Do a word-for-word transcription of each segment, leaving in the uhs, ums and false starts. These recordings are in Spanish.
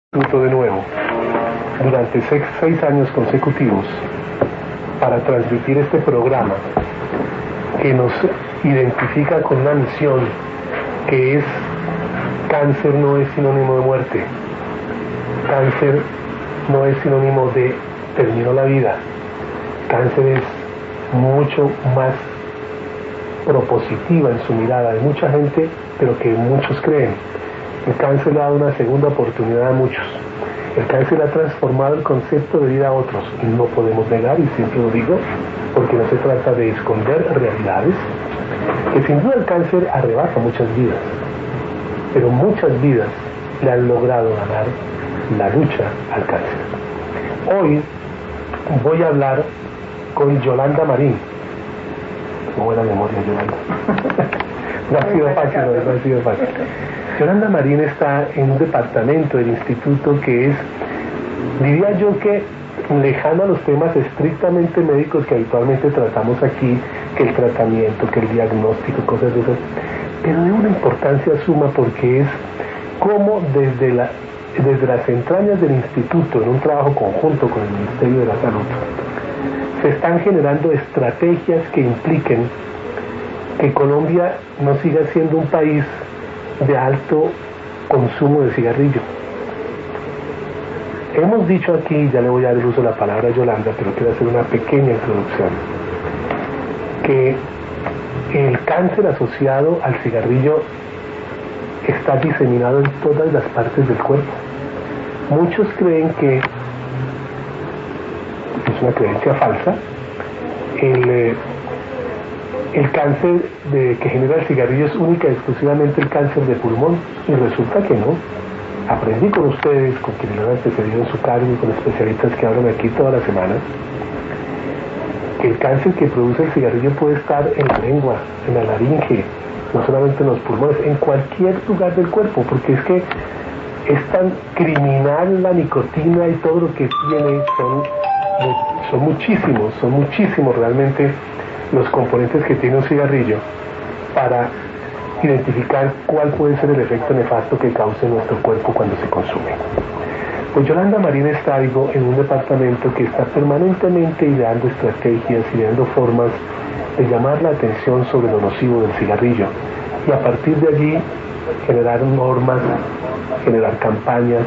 Instituto de nuevo durante seis, seis años consecutivos para transmitir este programa que nos identifica con una misión que es: cáncer no es sinónimo de muerte, cáncer no es sinónimo de terminó la vida, cáncer es mucho más propositiva en su mirada de mucha gente, pero que muchos creen. El cáncer le ha dado una segunda oportunidad a muchos. El cáncer ha transformado el concepto de vida a otros. Y no podemos negar, y siempre lo digo, porque no se trata de esconder realidades, que sin duda el cáncer arrebata muchas vidas, pero muchas vidas le han logrado ganar la lucha al cáncer. Hoy voy a hablar con Yolanda Marín. Qué buena memoria, Yolanda. No ha sido fácil, no, no ha sido fácil. Yolanda Marín está en un departamento del instituto que es, diría yo que lejano a los temas estrictamente médicos que habitualmente tratamos aquí, que el tratamiento, que el diagnóstico, cosas de esas, pero de una importancia suma, porque es como desde, la, desde las entrañas del instituto, en un trabajo conjunto con el Ministerio de la Salud, se están generando estrategias que impliquen que Colombia no siga siendo un país de alto consumo de cigarrillo. Hemos dicho aquí, ya le voy a dar el uso de la palabra a Yolanda, pero quiero hacer una pequeña introducción, que el cáncer asociado al cigarrillo está diseminado en todas las partes del cuerpo. Muchos creen que es una creencia falsa. El eh, El cáncer de, que genera el cigarrillo es única y exclusivamente el cáncer de pulmón, y resulta que no. Aprendí con ustedes, con quienes lo han antecedido en su cargo y con especialistas que hablan aquí todas las semanas, que el cáncer que produce el cigarrillo puede estar en la lengua, en la laringe, no solamente en los pulmones, en cualquier lugar del cuerpo, porque es que es tan criminal la nicotina y todo lo que tiene, son, son muchísimos, son muchísimos realmente los componentes que tiene un cigarrillo para identificar cuál puede ser el efecto nefasto que causa en nuestro cuerpo cuando se consume. Pues Yolanda Marín está, digo, en un departamento que está permanentemente ideando estrategias, ideando formas de llamar la atención sobre lo nocivo del cigarrillo, y a partir de allí generar normas, generar campañas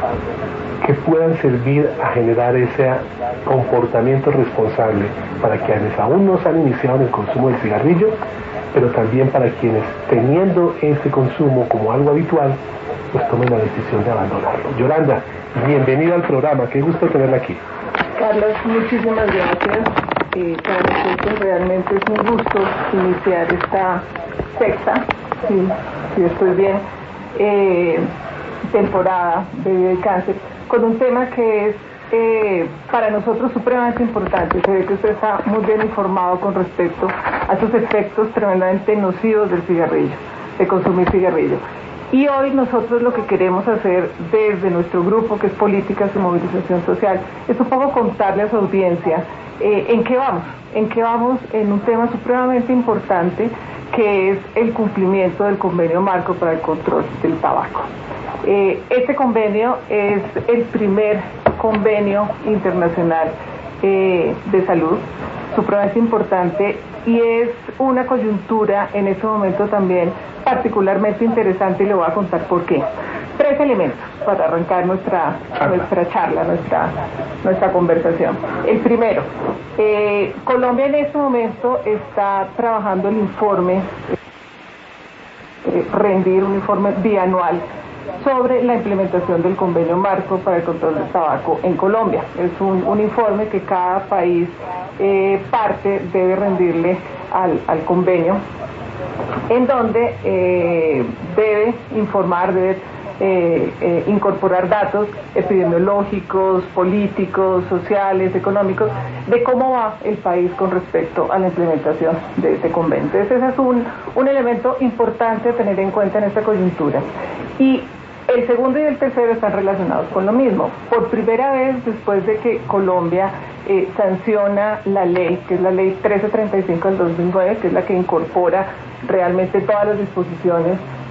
que puedan servir a generar ese comportamiento responsable para quienes aún no se han iniciado en el consumo del cigarrillo, pero también para quienes, teniendo ese consumo como algo habitual, pues tomen la decisión de abandonarlo. Yolanda, bienvenida al programa, qué gusto tenerla aquí. Carlos, muchísimas gracias. Eh, para nosotros realmente es un gusto iniciar esta sexta, si, si estoy bien, eh, temporada de Vida y Cáncer, con un tema que es eh, para nosotros supremamente importante. Se ve que usted está muy bien informado con respecto a esos efectos tremendamente nocivos del cigarrillo, de consumir cigarrillo. Y hoy nosotros lo que queremos hacer desde nuestro grupo, que es Políticas y Movilización Social, es un poco contarle a su audiencia eh, en qué vamos, en qué vamos en un tema supremamente importante, que es el cumplimiento del Convenio Marco para el Control del Tabaco. Eh, este convenio es el primer convenio internacional eh, de salud, supremamente importante, y es una coyuntura en este momento también particularmente interesante, y le voy a contar por qué. Tres elementos para arrancar nuestra nuestra charla, nuestra nuestra conversación. El primero, eh, Colombia en este momento está trabajando el informe, eh, rendir un informe bianual sobre la implementación del Convenio Marco para el Control del Tabaco en Colombia. Es un, un informe que cada país eh, parte debe rendirle al, al convenio, en donde eh, debe informar, debe eh, eh, incorporar datos epidemiológicos, políticos, sociales, económicos, de cómo va el país con respecto a la implementación de este convenio. Entonces ese es un, un elemento importante a tener en cuenta en esta coyuntura. Y el segundo y el tercero están relacionados con lo mismo. Por primera vez, después de que Colombia eh, sanciona la ley, que es la ley trece treinta y cinco del dos mil nueve, que es la que incorpora realmente todas las disposiciones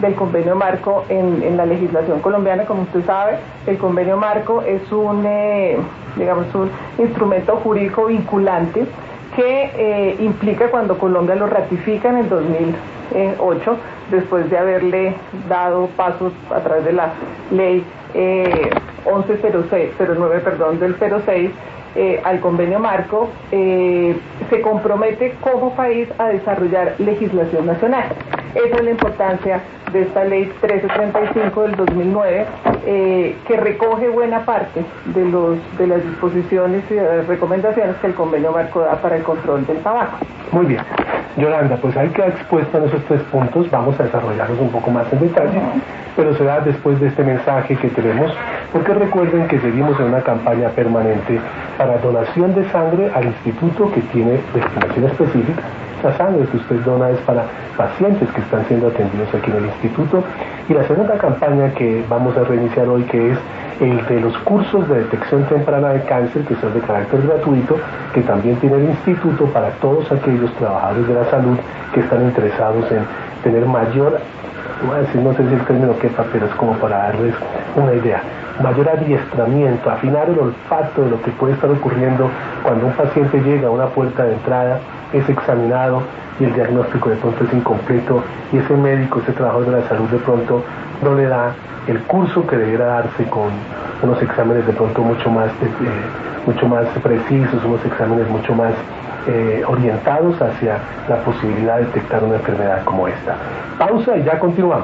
del convenio marco en, en la legislación colombiana. Como usted sabe, el convenio marco es un, eh, digamos, un instrumento jurídico vinculante que eh, implica, cuando Colombia lo ratifica en el dos mil ocho, después de haberle dado pasos a través de la ley eh, once cero nueve, perdón, del cero seis, eh, al convenio marco, eh, se compromete como país a desarrollar legislación nacional. Esa es la importancia de esta ley trece treinta y cinco del dos mil nueve, eh, que recoge buena parte de los de las disposiciones y de las recomendaciones que el convenio marco da para el control del tabaco. Muy bien. Yolanda, pues ahí queda expuesta en esos tres puntos. Vamos a desarrollarlos un poco más en detalle, uh-huh. pero será después de este mensaje que tenemos, porque recuerden que seguimos en una campaña permanente para donación de sangre al instituto, que tiene destinación específica. La sangre que usted dona es para pacientes que están siendo atendidos aquí en el instituto. Y la segunda campaña que vamos a reiniciar hoy, que es el de los cursos de detección temprana de cáncer, que son de carácter gratuito, que también tiene el instituto para todos aquellos trabajadores de la salud que están interesados en tener mayor, voy a decir, no sé si el término quepa, pero es como para darles una idea, mayor adiestramiento, afinar el olfato de lo que puede estar ocurriendo cuando un paciente llega a una puerta de entrada, es examinado y el diagnóstico de pronto es incompleto, y ese médico, ese trabajador de la salud de pronto no le da el curso que debiera darse, con unos exámenes de pronto mucho más, eh, mucho más precisos, unos exámenes mucho más eh, orientados hacia la posibilidad de detectar una enfermedad como esta. Pausa y ya continuamos.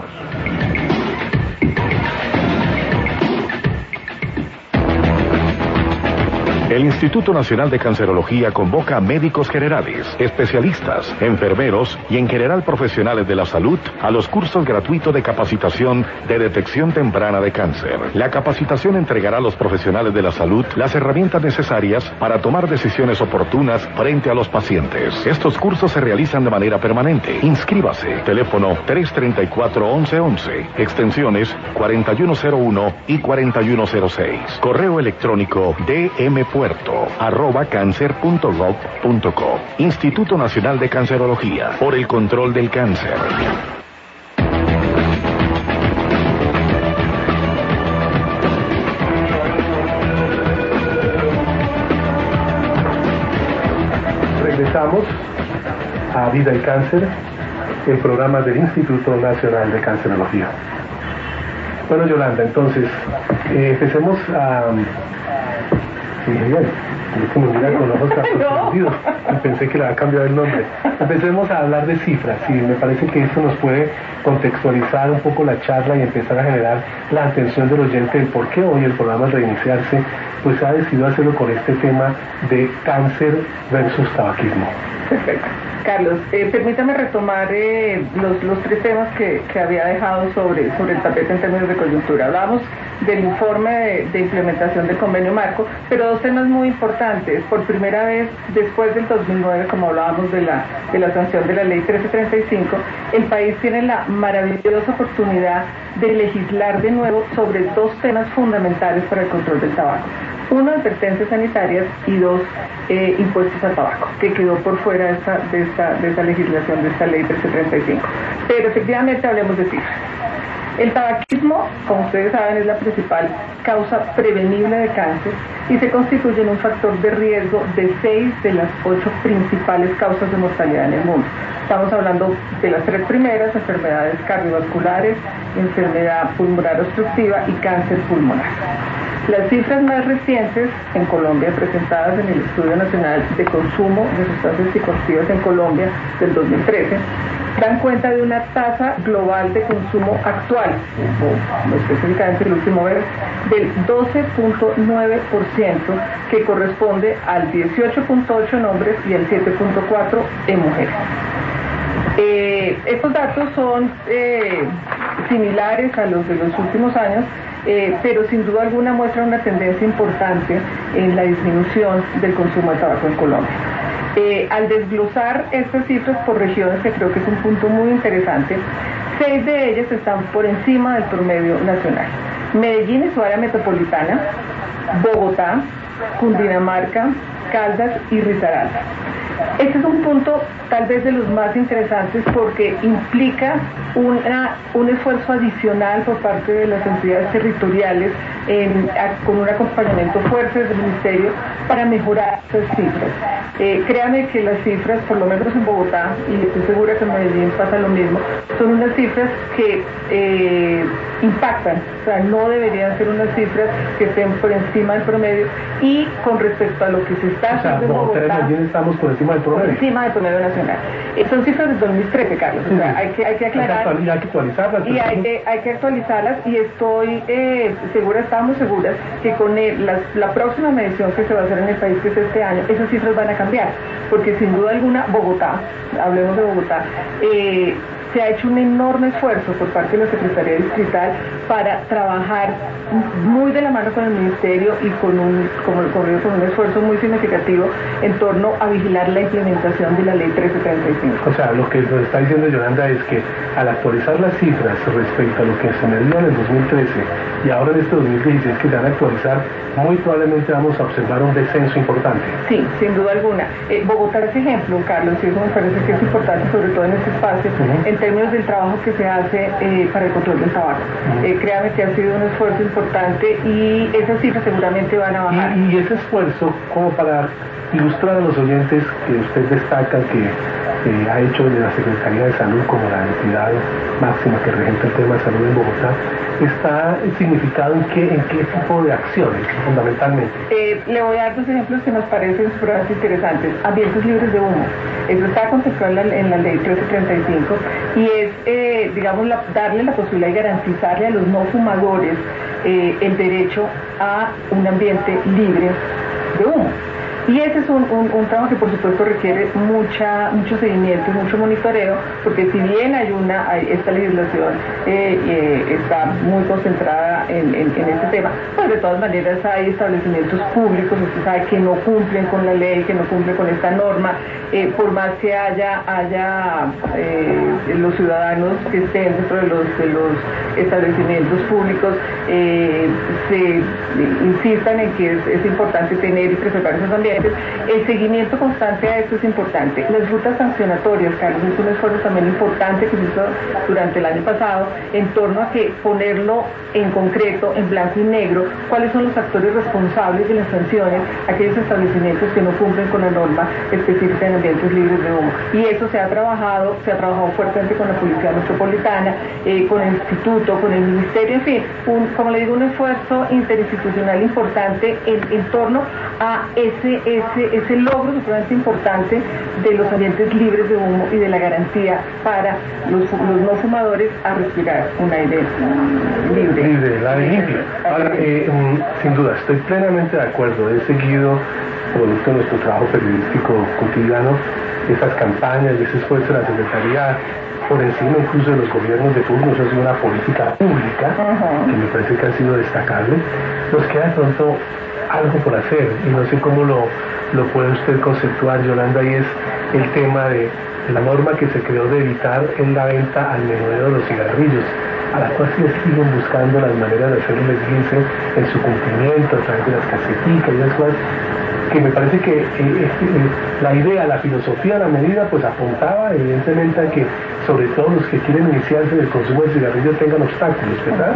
El Instituto Nacional de Cancerología convoca a médicos generales, especialistas, enfermeros y en general profesionales de la salud a los cursos gratuitos de capacitación de detección temprana de cáncer. La capacitación entregará a los profesionales de la salud las herramientas necesarias para tomar decisiones oportunas frente a los pacientes. Estos cursos se realizan de manera permanente. Inscríbase. Teléfono tres treinta y cuatro, once once, extensiones cuarenta y uno cero uno y cuarenta y uno cero seis. Correo electrónico dmpuerto arroba cáncer punto gov punto co. Instituto Nacional de Cancerología, por el control del cáncer. Regresamos a Vida y Cáncer, el programa del Instituto Nacional de Cancerología. Bueno, Yolanda, entonces, eh, empecemos a... Sí, bien. Es que me mira con ojos sorprendidos. No. Pensé que le había cambiado el nombre. Empecemos a hablar de cifras. Sí, me parece que eso nos puede contextualizar un poco la charla y empezar a generar la atención del oyente del por qué hoy el programa, al reiniciarse, pues ha decidido hacerlo con este tema de cáncer versus tabaquismo. Perfecto. Carlos, eh, permítame retomar eh, los, los tres temas que, que había dejado sobre, sobre el tapete en términos de coyuntura. Hablábamos del informe de, de implementación del convenio marco, pero dos temas muy importantes. Por primera vez, después del dos mil nueve, como hablábamos de la, de la sanción de la ley trece treinta y cinco, el país tiene la maravillosa oportunidad de legislar de nuevo sobre dos temas fundamentales para el control del tabaco. Uno, advertencias sanitarias, y dos, eh, impuestos al tabaco, que quedó por fuera de esta, de, esta, de esta legislación, de esta ley trece treinta y cinco. Pero efectivamente hablemos de cifras. El tabaquismo, como ustedes saben, es la principal causa prevenible de cáncer y se constituye en un factor de riesgo de seis de las ocho principales causas de mortalidad en el mundo. Estamos hablando de las tres primeras: enfermedades cardiovasculares, enfermedad pulmonar obstructiva y cáncer pulmonar. Las cifras más recientes en Colombia, presentadas en el Estudio Nacional de Consumo de Sustancias Psicoactivas en Colombia del dos mil trece, dan cuenta de una tasa global de consumo actual, o específicamente el último mes, del doce punto nueve por ciento, que corresponde al dieciocho punto ocho por ciento en hombres y al siete punto cuatro por ciento en mujeres. Eh, estos datos son eh, similares a los de los últimos años, eh, pero sin duda alguna muestran una tendencia importante en la disminución del consumo de tabaco en Colombia. Eh, al desglosar estas cifras por regiones, que creo que es un punto muy interesante, seis de ellas están por encima del promedio nacional. Medellín y su área metropolitana, Bogotá, Cundinamarca, Caldas y Risaralda. Este es un punto tal vez de los más interesantes porque implica una, un esfuerzo adicional por parte de las entidades territoriales en, a, con un acompañamiento fuerte del Ministerio para mejorar esas cifras. Eh, créame que las cifras, por lo menos en Bogotá, y estoy segura que en Medellín pasa lo mismo, son unas cifras que eh, impactan, o sea, no deberían ser unas cifras que estén por encima del promedio, y con respecto a lo que se está haciendo en Bogotá, en Medellín estamos por encima del promedio. Por encima del promedio nacional. Eh, son cifras del dos mil trece, Carlos, o sea, hay que, hay que aclarar. Hay que actualizarlas. Y hay que, hay que actualizarlas, y estoy eh, segura, estamos seguras, que con el, la, la próxima medición que se va a hacer en el país, que es este año, esas cifras van a cambiar, porque sin duda alguna, Bogotá, hablemos de Bogotá, eh, se ha hecho un enorme esfuerzo por parte de la Secretaría Distrital para trabajar muy de la mano con el Ministerio y con un, como, con, con un esfuerzo muy significativo en torno a vigilar la implementación de la Ley trece treinta y cinco. O sea, lo que nos está diciendo Yolanda es que al actualizar las cifras respecto a lo que se medía en el dos mil trece y ahora en este dos mil dieciséis que se van a actualizar, muy probablemente vamos a observar un descenso importante. Sí, sin duda alguna. Eh, Bogotá es ejemplo, Carlos, y eso me parece que es importante, sobre todo en este espacio, uh-huh. en términos del trabajo que se hace eh, para el control del tabaco. Uh-huh. Eh, créame que ha sido un esfuerzo importante y esas cifras seguramente van a bajar. Y, y ese esfuerzo, como para ilustrar a los oyentes que usted destaca que eh, ha hecho de la Secretaría de Salud como la entidad máxima que regenta el tema de salud en Bogotá, está significado en qué, en qué tipo de acciones, fundamentalmente. Eh, le voy a dar dos ejemplos que nos parecen supremamente interesantes. Ambientes libres de humo. Eso está contemplado en la, en la ley trece treinta y cinco y es, eh, digamos, la, darle la posibilidad de garantizarle a los no fumadores eh, el derecho a un ambiente libre de humo. Y ese es un, un, un trabajo que por supuesto requiere mucha, mucho seguimiento, mucho monitoreo, porque si bien hay una, hay, esta legislación eh, eh, está muy concentrada en, en, en este tema, pues de todas maneras hay establecimientos públicos, usted sabe, que no cumplen con la ley, que no cumplen con esta norma, eh, por más que haya, haya eh, los ciudadanos que estén dentro de los, de los establecimientos públicos, eh, se insistan en que es, es importante tener y preservar esos ambientes. El seguimiento constante a esto es importante. Las rutas sancionatorias, Carlos, es un esfuerzo también importante que se hizo durante el año pasado en torno a que ponerlo en concreto, en blanco y negro, cuáles son los actores responsables de las sanciones, aquellos establecimientos que no cumplen con la norma específica en ambientes libres de humo. Y eso se ha trabajado, se ha trabajado fuertemente con la Policía Metropolitana, eh, con el Instituto, con el Ministerio, en fin, un, como le digo, un esfuerzo interinstitucional importante en, en torno a ese Ese, ese logro supremamente importante de los ambientes libres de humo y de la garantía para los, los no fumadores a respirar un aire libre. Libre, el aire limpio. Ahora, eh, um, sin duda, estoy plenamente de acuerdo. He seguido, producto de nuestro trabajo periodístico cotidiano, esas campañas, ese esfuerzo de la Secretaría, por encima incluso de los gobiernos de turno. Eso ha sido una política pública, uh-huh. que me parece que ha sido destacable. Nos queda de pronto algo por hacer, y no sé cómo lo, lo puede usted conceptuar, Yolanda, y es el tema de la norma que se creó de evitar en la venta al menudeo de los cigarrillos, a la cual se siguen buscando las maneras de hacerle esguince en su cumplimiento a través de las caseticas y demás, que me parece que eh, eh, la idea, la filosofía, la medida, pues apuntaba evidentemente a que sobre todo los que quieren iniciarse en el consumo de cigarrillos tengan obstáculos, ¿verdad?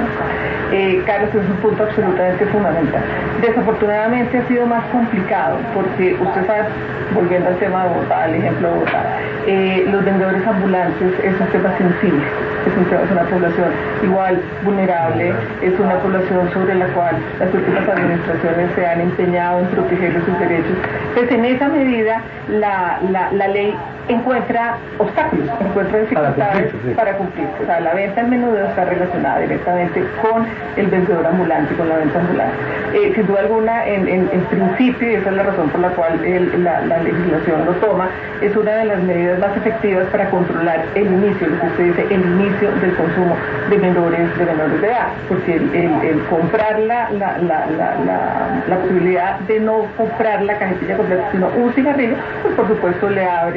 Eh, Carlos, es un punto absolutamente fundamental. Desafortunadamente ha sido más complicado porque usted sabe, volviendo al tema de Bogotá, al ejemplo de Bogotá, eh, los vendedores ambulantes es un tema sensible, es, un tema, es una población igual vulnerable, es una población sobre la cual las últimas administraciones se han empeñado en proteger sus derechos. Entonces, en esa medida, la, la, la ley encuentra obstáculos, encuentra dificultades para cumplir. O sea, la venta al menudeo está relacionada directamente con el vendedor ambulante, con la venta ambulante. Eh, sin duda alguna, en, en, en principio, y esa es la razón por la cual el, la, la legislación lo toma, es una de las medidas más efectivas para controlar el inicio, lo que usted dice, el inicio del consumo de menores de menores de edad, porque el, el, el comprar la, la, la, la, la, la posibilidad de no comprar la cajetilla completa, sino un cigarrillo, pues por supuesto le abre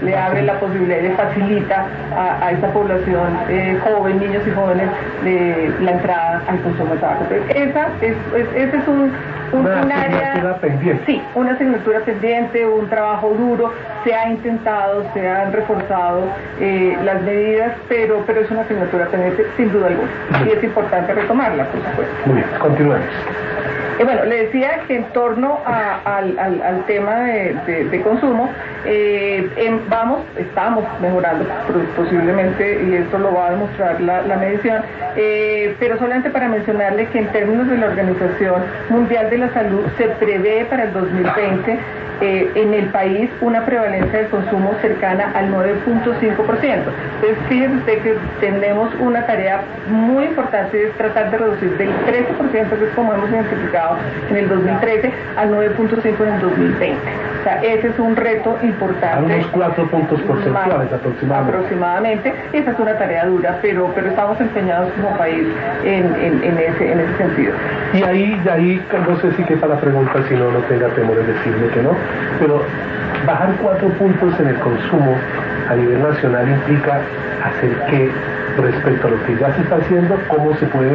le abre la posibilidad y le facilita a, a esta población eh, joven, niños y jóvenes, de la entrada al consumo de tabaco. Entonces, esa es, es, ese es un, un, una un área... asignatura pendiente. Sí, una asignatura pendiente, un trabajo duro, se ha intentado, se han reforzado eh, las medidas, pero, pero es una asignatura pendiente sin duda alguna. Y es importante retomarla, por supuesto. Muy bien, continuemos. Eh, bueno, le decía que en torno a, al, al, al tema de, de, de consumo, eh, en, vamos, estamos mejorando posiblemente, y esto lo va a demostrar la, la medición, eh, pero solamente para mencionarle que en términos de la Organización Mundial de la Salud se prevé para el dos mil veinte eh, en el país una prevalencia del consumo cercana al nueve punto cinco por ciento. Entonces, fíjese usted que tenemos una tarea muy importante, es tratar de reducir del trece por ciento, que es como hemos identificado en el dos mil trece, al nueve punto cinco por ciento en el dos mil veinte. O sea, ese es un reto importante. A unos cuatro puntos porcentuales aproximadamente. Aproximadamente. Esa es una tarea dura, pero, pero estamos empeñados como país en, en, en, ese, en ese sentido. Y ahí, de ahí, no sé si quepa la pregunta, si no, no tenga temor de decirle que no, pero bajar cuatro puntos en el consumo a nivel nacional implica hacer que, respecto a lo que ya se está haciendo, cómo se puede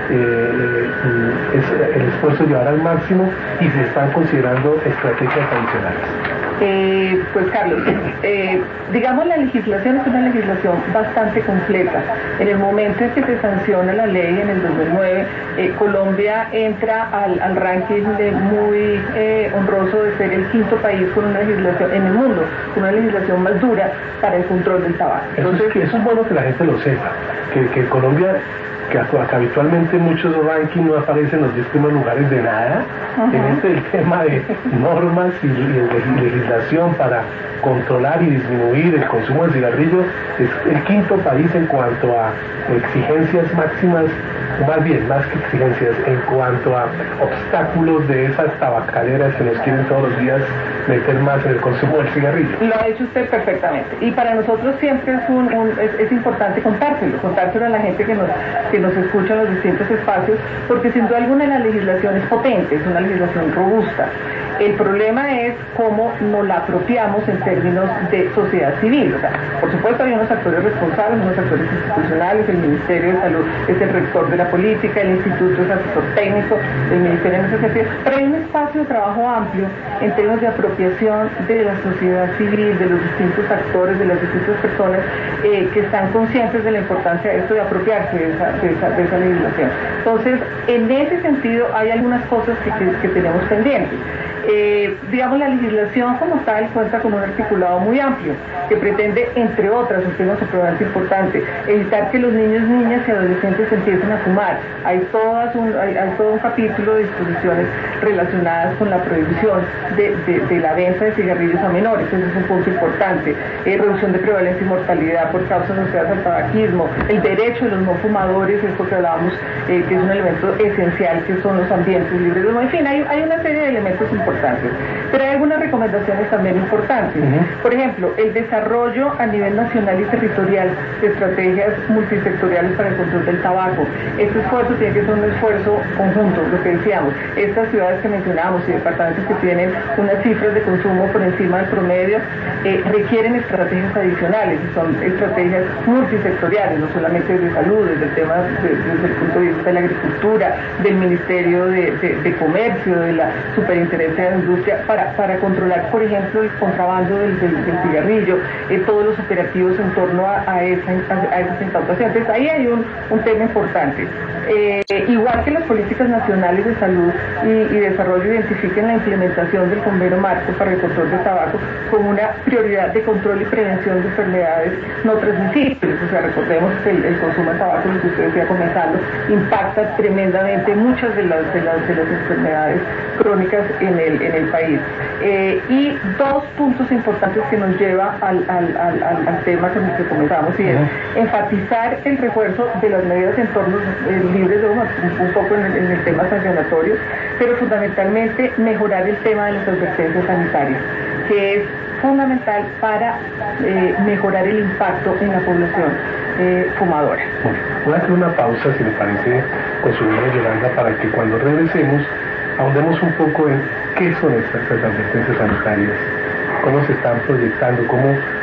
eh, es, el esfuerzo llevar al máximo, y se están considerando estrategias adicionales. Eh, pues Carlos, eh, digamos, la legislación es una legislación bastante completa. En el momento en que se sanciona la ley en el dos mil nueve, eh, Colombia entra al, al ranking de muy eh, honroso de ser el quinto país con una legislación en el mundo, con una legislación más dura para el control del tabaco. Entonces, eso es, eso es bueno que la gente lo sepa, que, que Colombia, que, que habitualmente en muchos rankings no aparecen los diez primeros lugares de nada, uh-huh. en este el tema de normas y, y de legislación para controlar y disminuir el consumo de cigarrillos, es el quinto país en cuanto a exigencias máximas, más bien, más que exigencias, en cuanto a obstáculos de esas tabacaleras que nos quieren todos los días meter más en el consumo del cigarrillo. Lo ha hecho usted perfectamente, y para nosotros siempre es, un, un, es, es importante contárselo, contárselo a la gente que nos, que nos escucha en los distintos espacios, porque sin duda alguna la legislación es potente, es una legislación robusta. El problema es cómo nos la apropiamos en términos de sociedad civil. O sea, por supuesto hay unos actores responsables, unos actores institucionales, el Ministerio de Salud es el rector de la política, el Instituto es asesor técnico del Ministerio en ese sentido, pero hay un espacio de trabajo amplio en términos de apropiación de la sociedad civil, de los distintos actores, de las distintas personas eh, que están conscientes de la importancia de esto, de apropiarse de esa, de esa, de esa legislación. Entonces, en ese sentido hay algunas cosas que, que, que tenemos pendientes. Eh, digamos, la legislación como tal cuenta con un articulado muy amplio que pretende, entre otras, un tema supremamente importante, evitar que los niños, niñas y adolescentes empiecen a fumar. Hay, todas un, hay, hay todo un capítulo de disposiciones relacionadas con la prohibición de, de, de la venta de cigarrillos a menores. Ese es un punto importante. Eh, reducción de prevalencia y mortalidad por causas asociadas al tabaquismo, el derecho de los no fumadores, esto que hablábamos, eh, que es un elemento esencial, que son los ambientes libres de humo. En fin, hay, hay una serie de elementos importantes. Pero hay algunas recomendaciones también importantes. Uh-huh. Por ejemplo, el desarrollo a nivel nacional y territorial de estrategias multisectoriales para el control del tabaco. Este esfuerzo tiene que ser un esfuerzo conjunto, lo que decíamos. Estas ciudades que mencionamos y departamentos que tienen unas cifras de consumo por encima del promedio eh, requieren estrategias adicionales, y son estrategias multisectoriales, no solamente de salud, desde el tema, de, desde el punto de vista de la agricultura, del Ministerio de, de, de Comercio, de la Superintendencia de la Industria, para, para controlar, por ejemplo, el contrabando del, del, del cigarrillo, eh, todos los operativos en torno a, a, esa, a, a esas incautaciones. Entonces, ahí hay un, un tema importante. Eh, igual que las políticas nacionales de salud y, y desarrollo identifiquen la implementación del convenio marco para el control del tabaco como una prioridad de control y prevención de enfermedades no transmisibles. O sea, recordemos que el, el consumo de tabaco, lo que usted decía comenzando, impacta tremendamente muchas de las, de las, de las enfermedades crónicas en el, en el país. Eh, y dos puntos importantes que nos lleva al, al, al, al, al tema con el que comenzamos, y es uh-huh. enfatizar el refuerzo de las medidas en torno eh, libres de humo, un, un poco en el, en el tema sancionatorio, pero fundamentalmente mejorar el tema de las advertencias sanitarias, que es fundamental para eh, mejorar el impacto en la población eh, fumadora. Bueno, voy a hacer una pausa, si le parece, con su nombre, Yolanda, para que cuando regresemos ahondemos un poco en qué son estas advertencias sanitarias, cómo se están proyectando, cómo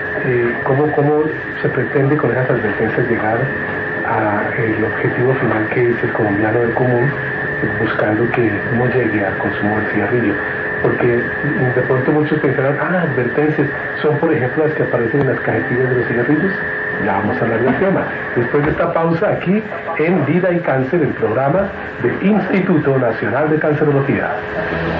eh, ¿cómo, ¿cómo se pretende con esas advertencias llegar al objetivo final, que es el colombiano del común, buscando que no llegue al consumo del cigarrillo? Porque de pronto muchos pensarán, ah, advertencias, son por ejemplo las que aparecen en las cajetillas de los cigarrillos. Ya vamos a hablar del tema. Después de esta pausa aquí en Vida y Cáncer, el programa del Instituto Nacional de Cancerología.